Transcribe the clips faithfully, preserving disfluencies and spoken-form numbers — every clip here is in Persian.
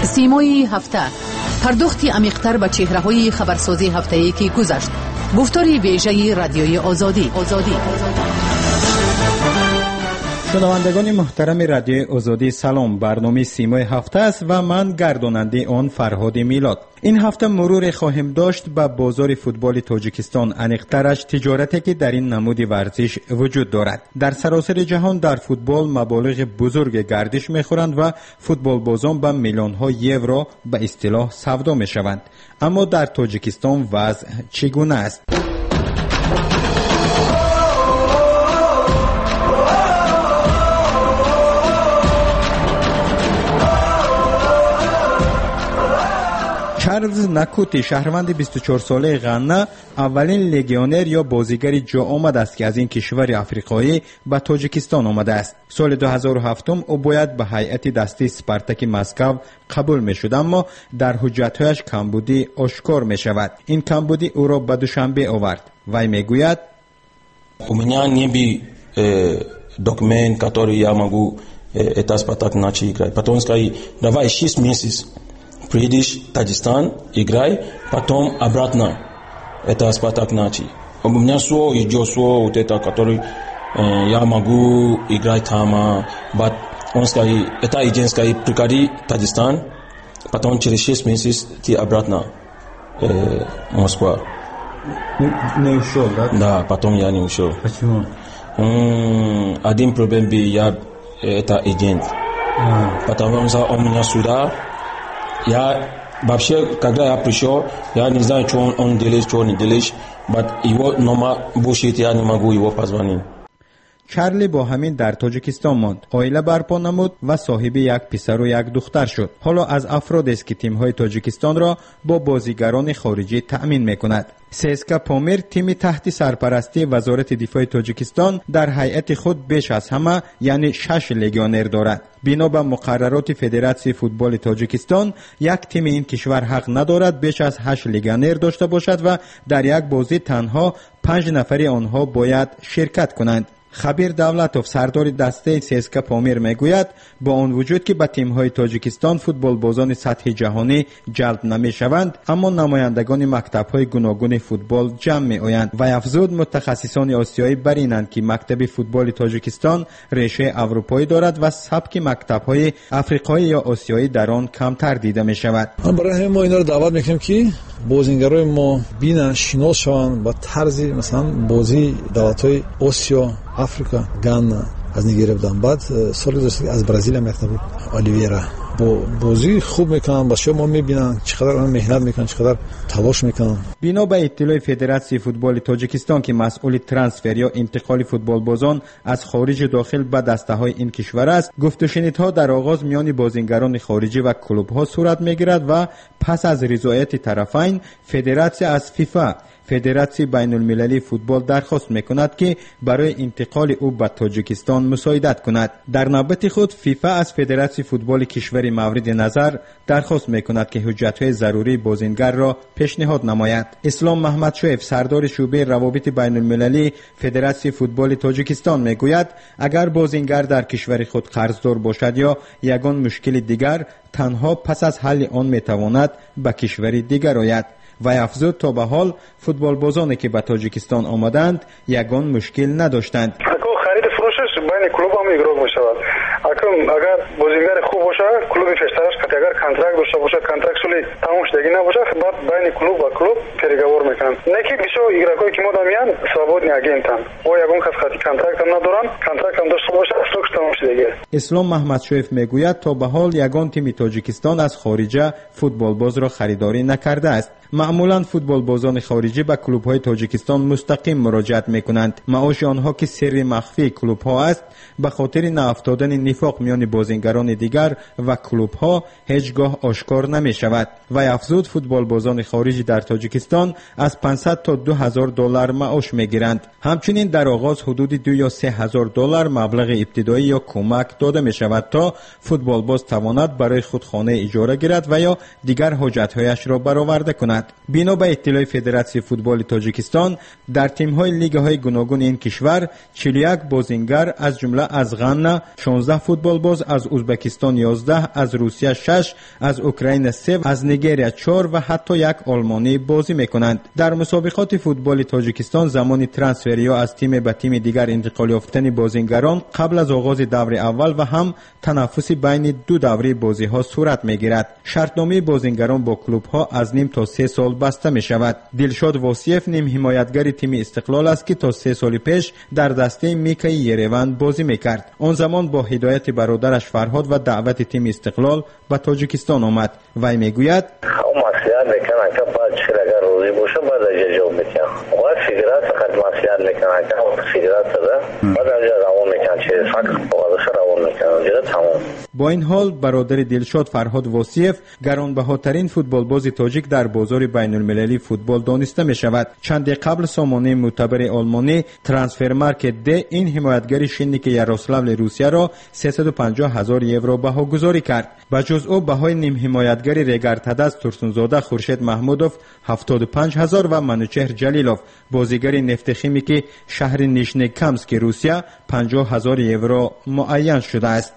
سیمای هفته، پرداختی عمیق‌تر به چهره‌های خبرسازی هفته‌ای که گذشت. گفتاری ویژه رادیوی آزادی. آزادی. شنوندگان محترم رادیوی آزادی سلام. برنامه سیمای هفته است و من گرداننده آن فرهاد میلاد. این هفته مرور خواهیم داشت به بازار فوتبال تاجیکستان، انیق‌ترش تجارتی که در این نمود ورزش وجود دارد. در سراسر جهان در فوتبال مبالغ بزرگ گردش می‌خورند و فوتبال بازان به میلیون‌ها یورو به اصطلاح سودا می‌شوند. اما در تاجیکستان وضع چگونه است؟ چارلز نکوتی، شهروند بیست و چهار ساله غانا، اولین لگیونر یا بازیگر جا آمد است که از این کشور آفریقایی به تاجیکستان آمده است. سال دو هزار و هفت او باید به هیئت دسته اسپارتاک مسکو قبول می شد، اما در حجت‌هایش کمبودی آشکار می شود. این کمبودی او را به دوشنبه آورد. وی می گوید: У меня не был документ, который я могу это спартак начать играть. Потом сказали: давай шесть месяцев приедешь в Таджикистан, играй, потом обратно это спартак начать. У меня все идет, все вот это, который э, я могу играть там. But он сказал: это агент сказал, приходи в Таджикистан, потом через шесть месяцев ты обратно э, в Москву. Не ушел, да? Да, потом я не ушел. Почему? М-м, один проблем был, я это агент. А. Потому что у меня сюда, я вообще, когда я пришел, я не знаю, что он, он делает, что он не делает, but его номер бушит, я не могу его позвонить. چارلی با همین در تاجیکستان ماند، عائله برپا نمود و صاحب یک پسر و یک دختر شد. حالا از افراد است که تیم‌های تاجیکستان را با بازیگران خارجی تأمین می‌کند. سیسکا پامیر، تیم تحت سرپرستی وزارت دفاع تاجیکستان، در هیئت خود بیش از همه یعنی شش لگیونر دارد. بنا به مقررات فدراسیون فوتبال تاجیکستان، یک تیم این کشور حق ندارد بیش از هشت لگیونر داشته باشد و در یک بازی تنها پنج نفری آنها باید شرکت کنند. خبیر دولتوف، سردار دسته سیسکا پامیر میگوید با آن وجود که به تیم‌های تاجیکستان فوتبال بازان سطح جهانی جلب نمی‌شوند، اما نمایندگان مکتب‌های گوناگون فوتبال جمع می‌آیند و افزود متخصصان آسیایی بر اینند که مکتب فوتبال تاجیکستان ریشه اروپایی دارد و سبک مکتب‌های افریقایی یا آسیایی در آن کمتر دیده می‌شود. برای همین ما اینا رو دعوت می‌کنیم که بازیگرای ما بینن، شناس شوند با طرز مثلا بازی دولت‌های آسیا، آفریقا، گانا از نیگریه بودن. بعد سال گذشته از برزیل هم بود اولیویرا با بازی خوب میکنن، با شما میبینن چقدر اون مهنت میکنن، چقدر تلاش میکنن. بنا به اطلاع فدراسیون فوتبال تاجیکستان که مسئول ترانسفر یا انتقال فوتبال بازان از خارج داخل به دسته های این کشور است، گفت و شنیدها در آغاز میان بازیگران خارجی و کلوب ها صورت میگیرد و پس از رضایت طرفین فدراسیون از فیفا فدراسیون بین المللی فوتبال درخواست میکند که برای انتقال او به تاجیکستان مساعدت کند. در نوبت خود فیفا از فدراسیون فوتبال کشور مورد نظر درخواست میکند که حجت‌های ضروری بازیگر را پیشنهاد نماید. اسلام محمد شعیب، سردار شعبه روابط بین المللی فدراسیون فوتبال تاجیکستان میگوید اگر بازیگر در کشور خود قرضدار باشد یا یگان مشکل دیگر، تنها پس از حل آن میتواند به کشور دیگر آید. و افزود تا به حال فوتبال بازانی که به تاجیکستان آمدند یگان مشکل نداشتند. خرید فروشش بین کلوب هم ایگرام می شود. اگر بازیگر خوب باشه کلوب پیشترش که اگر کنترکت داشته باشه کنترکت سولی تمام شدگی نباشه بعد بین کلوب و کلوب переговор میکنن. نه که بسیار ایگراکایی که ما داریم свободный агентан. او یگان کس خاطی کنترکت هم ندارن، کنترکت هم داشته باشه سوکش تمام شدگی. اسلام محمد شریف میگوید تا به حال یگان تیم تاجیکستان از خارجه فوتبال باز را خریداری نکرده است. معمولا فوتبال بازان خارجی به کلوب‌های تاجیکستان مستقیم مراجعت می‌کنند. معاش آنها که سر مخفی کلوب‌ها است، به خاطر ناافتادن نفاق میان بازیگران دیگر و کلوب‌ها هیچگاه آشکار نمی‌شود. و افزود فوتبال بازان خارجی در تاجیکستان از پانصد تا دو هزار دلار معاش می‌گیرند. همچنین در آغاز حدود دو یا سه هزار دلار مبلغ ابتدایی یا کمک داده می‌شود تا فوتبال باز تواند برای خود خانه اجاره گیرد و یا دیگر حاجت‌هایش را برآورده کند. کند. بنا به اطلاع فدراسیون فوتبال تاجیکستان، در تیم‌های لیگ‌های گوناگون این کشور چهل و یک بازیگر از جمله از غانا شانزده فوتبال باز، از ازبکستان یازده، از روسیه شش، از اوکراین سه، از نیگریا چهار و حتی یک آلمانی بازی می‌کنند. در مسابقات فوتبال تاجیکستان زمان ترانسفر یا از تیم به تیم دیگر انتقال یافتن بازیگران قبل از آغاز دور اول و هم تنافس بین دو دوره بازی‌ها صورت می‌گیرد. شرطنامه بازیگران با کلوب‌ها از نیم تا سه سال بسته می‌شود. دلشاد واسیف نیم حمایتگر تیم استقلال است که تا سه سال پیش در دسته میکای یریوان بازی می‌کرد. آن زمان با هدایت برادرش فرهاد و دعوت تیم استقلال به تاجیکستان آمد. وی میگوید مسئله میکنن که بعد چرا اگر روزی باشه بعد از جواب میکنن و فیگرات فقط مسئله میکنن که فیگرات داره بعد از روان میکنن چه فقط بازش روان میکنن دیگه تمام. با این حال برادر دلشاد فرهاد واسیف گرانبهاترین فوتبال باز تاجیک در بازار بین المللی فوتبال دانسته می شود. چند قبل سامانه معتبر آلمانی ترانسفر مارکت ده این حمایتگر شنیک یاروسلاو روسیه را سیصد و پنجاه هزار یورو بها گذاری کرد. به جز او بهای نیم حمایتگر رگارتاداس تورسونزاده خورشید محمودوف هفتاد و پنج هزار و منوچهر جلیلوف بازیگر نفت خیمیکی شهر نیشنیکامسک روسیه پنجاه هزار یورو معین شده است.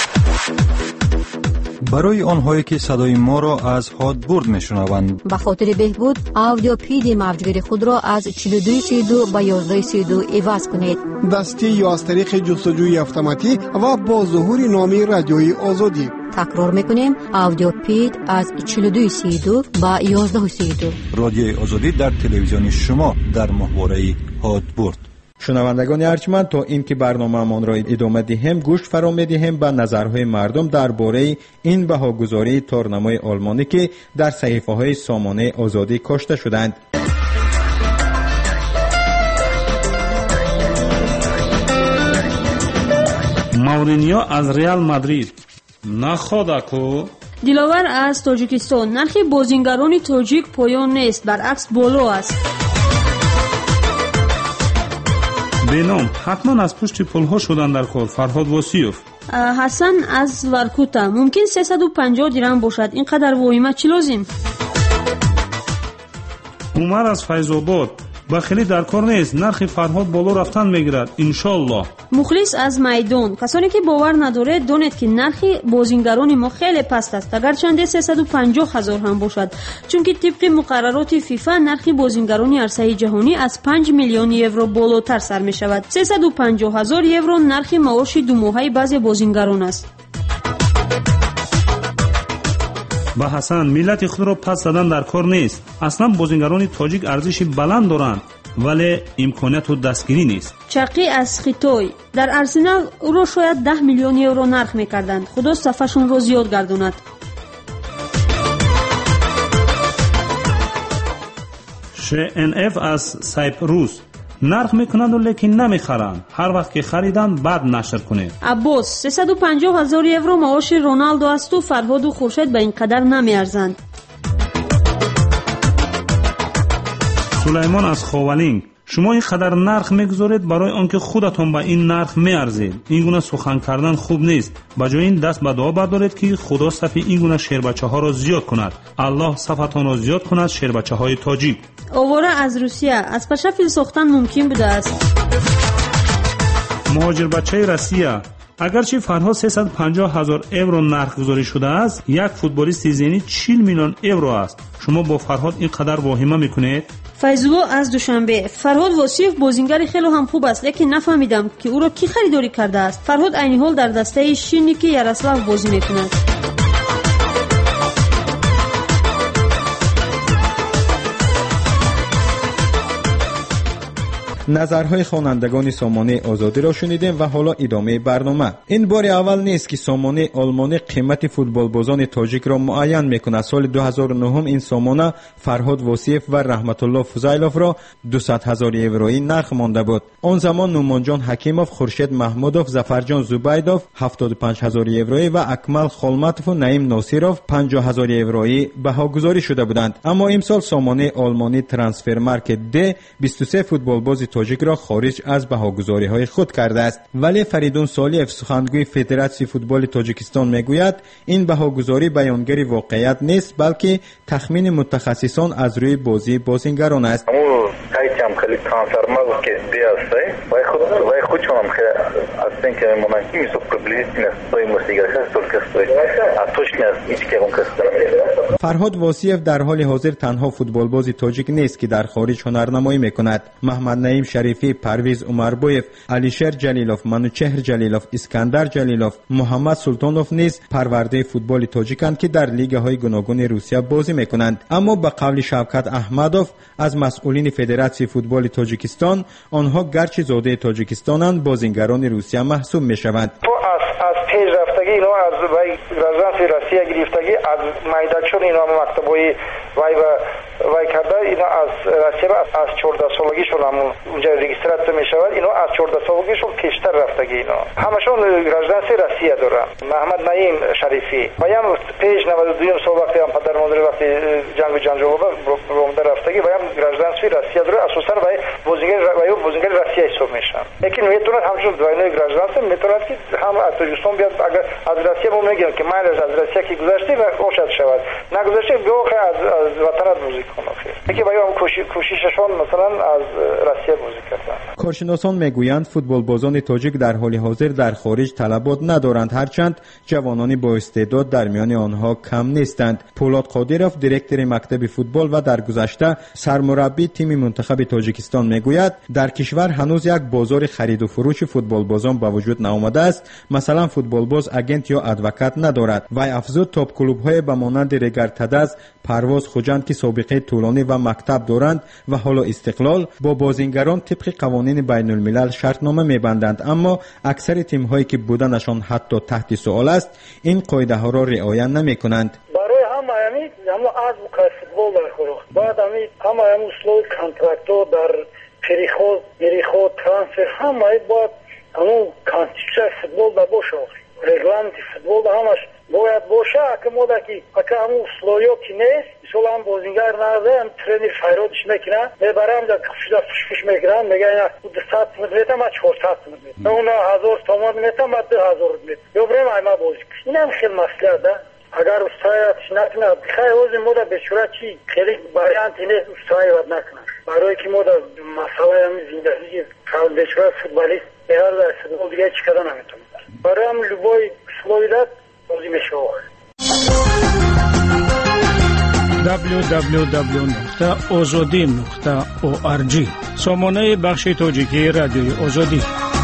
برای آنهایی که صدای ما را از هادبورد میشنوند، به خاطر بهبود آدیو پی دی موجگیر خود را از چهل و دو سی و دو به یازده سی و دو عوض کنید. دستی یا از طریق جستجوی اتوماتیک و با ظهور نامی رادیوی آزادی. تکرار میکنیم آدیو پید از چهل و دو سی و دو به یازده سی و دو. رادیوی آزادی در تلویزیون شما در محوره هادبورد. شنوندگان ارجمند، تا اینکه برنامه‌مان را ادامه دهیم گوش فرا می‌دهیم به نظرهای مردم درباره این بهاگذاری تورنمای آلمانی که در صحیفه‌های سامانه آزادی کاشته شدند. مورینیو از ریال مادرید نخواداکو دلاور از تاجیکستان نرخ بازیگران تاجیک پایان نیست، برعکس بالا است. بینام حتما از پشت پلها شدن در کار. فرهاد واسیف. حسن از ورکوتا ممکن سیصد و پنجاه درهم باشد، اینقدر واهمه چی لازم؟ عمر از فیض‌آباد با خیلی در کار نیست، نرخ فرهاد بالا رفتن میگیرد انشالله. مخلص از میدان کسانی که باور نداره دانید که نرخ بازیگران ما خیلی پست است، اگرچند سیصد و پنجاه هزار هم باشد، چون که طبق مقررات فیفا نرخ بازیگران عرصه جهانی از پنج میلیون یورو بالاتر سر می شود. سیصد و پنجاه هزار یورو نرخ معاش دو ماهه بعضی بازیگران است. با حسن ملت خود را پس زدن در کار نیست. اصلا بازیگران تاجیک ارزش بلند دارند ولی امکانات و دستگیری نیست. چقی از خیتوی در ارسنال او را شاید ده میلیون یورو نرخ میکردند. خدا صفشون را زیاد گرداند. ش ان اف از سایپروس نرخ میکنند و لیکن نمیخرند. هر وقت که خریدن بعد نشر کنید. عباس سیصد و پنجاه هزار یورو معاش رونالدو است و فرهاد و خورشید به این قدر نمیارزند. سلیمان از خوالینگ شما این قدر نرخ میگذارید برای آنکه خودتون به این نرخ میارزید. این گونه سخن کردن خوب نیست. بجای این دست به دعا بردارید که خدا صف این گونه شیربچه ها را زیاد کند. الله صفتان را زیاد کند. شیربچه های تاجیک. آواره از روسیه از پشه فیل ساختن ممکن بوده است. مهاجر بچه روسیه اگرچه فرهاد سیصد و پنجاه هزار یورو نرخ گذاری شده است، یک فوتبالیست زینی چهل میلیون یورو است. شما با فرهاد این قدر واهمه میکنید؟ فیض‌الله از دوشنبه فرهاد واسیف بازیگر خیلی هم خوب است، لیکن نفهمیدم که او را کی خریداری کرده است. فرهاد عین حال در دسته شینیکی یاروسلاو بازی میکند. نظرهای خوانندگان سامانه آزادی را شنیدیم و حالا ادامه برنامه. این بار اول نیست که سامانه آلمانی قیمت فوتبال بازان تاجیک را معین میکند. سال دو هزار و نه این سامانه فرهاد واسیف و رحمت الله فضیلوف را دویست هزار یورویی نرخ مانده بود. آن زمان نومانجان حکیموف، خورشید محمودوف، ظفرجان زبیدوف هفتاد و پنج هزار یورویی و اکمل خالمتوف و نعیم ناصروف پنجاه هزار یورویی بهاگذاری شده بودند. اما امسال سامانه آلمانی ترانسفر مارکت ده بیست و سه فوتبال باز تاجیک را خارج از بهاگزاری‌های خود کرده است. ولی فریدون سالیف سخنگوی فدراسیون فوتبال تاجیکستان میگوید این بهاگزاری بیانگر واقعیت نیست بلکه تخمین متخصصان از روی بازی بازیگران است. هم خیلی ترانسفرمر که بیاسته وای خود وای خود چونم که اصلا که من میسو پبلیک نستوی موسیقی خستول کستوی اتوش نیست هیچ که اون کستوی. فرهاد واسیف در حال حاضر تنها فوتبال بازی تاجیک نیست که در خارج هنرنمایی میکند. محمد نعیم شریفی، پرویز عمربویف، علیشر جلیلوف، منوچهر جلیلوف، اسکندر جلیلوف، محمد سلطانوف نیز پرورده فوتبال تاجیکند که در لیگ های گوناگون روسیه بازی میکنند. اما به قول شوکت احمدوف از مسئولین فدراسیون فوتبال تاجیکستان، آنها گرچه زاده تاجیکستانند بازیگران روسیه محسوب میشوند. از از پیش رفتگی اینا از وای رزانسی روسیه گرفتگی از مایداچون اینا مکتبای وای و وای کرده اینا از روسیه از چهارده سالگیشون هم اونجا رجیسترات میشود. اینا از چهارده سالگیشون پیشتر رفتگی اینا همشون رزانسی روسیه دارن. محمد نعیم شریفی وایم پیش نود و دو سال وقتی هم پدر مادر وقتی جنگ جنجال بود رفتگی وایم رزانسی روسیه داره اساسا وای بازیگر وای بازیگر روسیه حساب میشن. لیکن میتونه همچون دوینه رزانسی میتونه که هم تاجیکستان بیاد اگر از روسیه ما میگیم که مال از روسیه کی گذشته و اوشد شود نگذشته بیوخه از از وطن بازی کنه. یکی باید کوشششون مثلا از روسیه بازی کردن. کارشناسان میگویند فوتبال بازان تاجیک در حال حاضر در خارج طلبات ندارند، هرچند جوانانی با استعداد در میان آنها کم نیستند. پولاد قادرов دیرکتور مکتب فوتبال و در گذشته سرمربی تیم منتخب تاجیکستان میگوید در کشور هنوز یک بازار خرید و فروش فوتبال بازان به وجود نآمده است. مثلا فوتبال باز اگنت یا ادوکات ندارد. و افزود تاپ کلوب های به مانند رگر تدز، پرواز خوجند که سابقه طولانی و مکتب دارند و حالا استقلال با بازیگران طبق قوانین بین الملل شرطنامه میبندند، اما اکثر تیم هایی که بودنشان حتی تحت سوال است این قاعده ها را رعایت نمیکنند. برای همه همین همه از فوتبال در خورو بعد همین همه همین اسلوب کانترکتو در پریخود میریخود ترانسفر همه باید همون کانستیتوشن فوتبال در باشه رگلامنت فوتبال در همش باید باشه که ما دکی اگه همون اسلوبی که نیست مثلا هم بازیگر نرده هم ترینر فیرودش میکنن میبرم در کفشده فشفش میکنن میگن دو ساعت متر میتم من چهار ساعت متر میتم اونا هزار تومان میتم من دو هزار میتم یا بریم ایما بازی کن. این هم خیلی مسئله ده اگر استایتش نکنه خیلی اوزی مودا به صورت چی خیلی باریانتی نیست استایی ود نکنه برای که مودا مسئله همی زندگی به صورت فوتبالیست بیار در فوتبال دیگه چی کده نمیتونه برای هم لبای سلوی داد بازی میشه دبلیو دبلیو دبلیو نقطه آزادی نقطه او آر جی سامانه بخش تاجیکی رادیوی آزادی.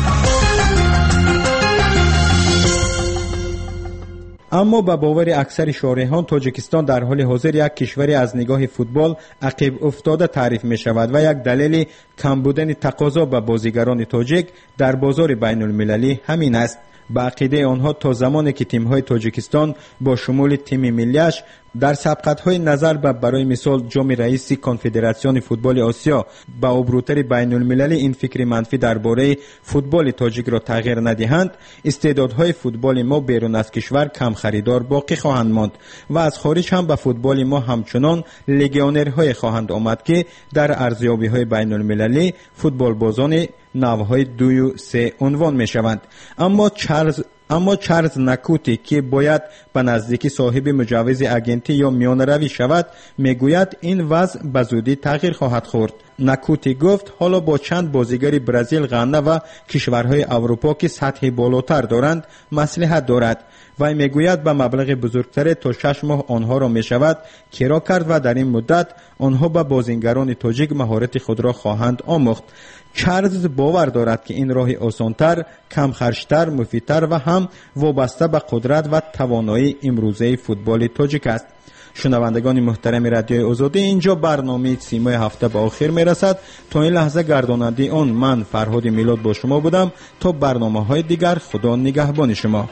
اما به باور اکثر شارحان تاجیکستان در حال حاضر یک کشوری از نگاه فوتبال عقب افتاده تعریف می شود و یک دلیل کم بودن تقاضا به بازیگران تاجیک در بازار بین المللی همین است. به عقیده آنها تا زمانی که تیم‌های تاجیکستان با شمول تیم ملیش در سبقت‌های نظر به برای مثال جام رئیسی کنفدراسیون فوتبال آسیا با ابروتر بین المللی این فکر منفی درباره فوتبال تاجیک را تغییر ندهند، استعدادهای فوتبال ما بیرون از کشور کم خریدار باقی خواهند ماند و از خارج هم به فوتبال ما همچنان لگیونرهای خواهند آمد که در ارزیابی‌های بین المللی فوتبال بازان نوع‌های دو و سه عنوان می‌شوند. اما چارلز اما چارلز نکوتی که باید به نزدیکی صاحب مجوز اگنتی یا میانروی شود میگوید این وضع به زودی تغییر خواهد خورد. نکوتی گفت حالا با چند بازیگر برزیل، غانا و کشورهای اروپا که سطح بالاتر دارند مصلحت دارد و میگوید به مبلغ بزرگتر تا شش ماه آنها را میشود کرا کرد و در این مدت آنها به بازیگران تاجیک مهارت خود را خواهند آموخت. چارلز باور دارد که این راه آسانتر، کم خرجتر، مفیدتر و هم وابسته به قدرت و توانایی امروزه فوتبال تاجیک است. شنوندگان محترم رادیوی آزادی، اینجا برنامه سیمای هفته به آخر می رسد. تا این لحظه گرداننده آن من فرهاد میلاد با شما بودم. تا برنامه های دیگر خدا نگهبان شما.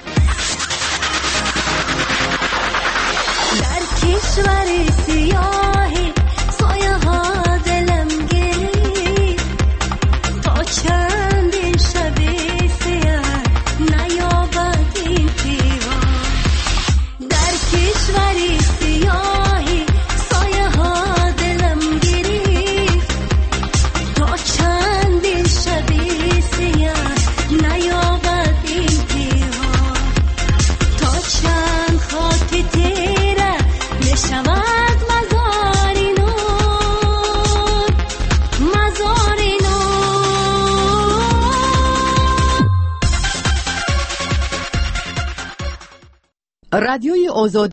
در کشور سیاهی سایه ها دلم گرفت تا چند شب سیاه نیابد این پیوان. در کشور سیاهی سایه ها دلم گرفت تا چند رادیوی آزادی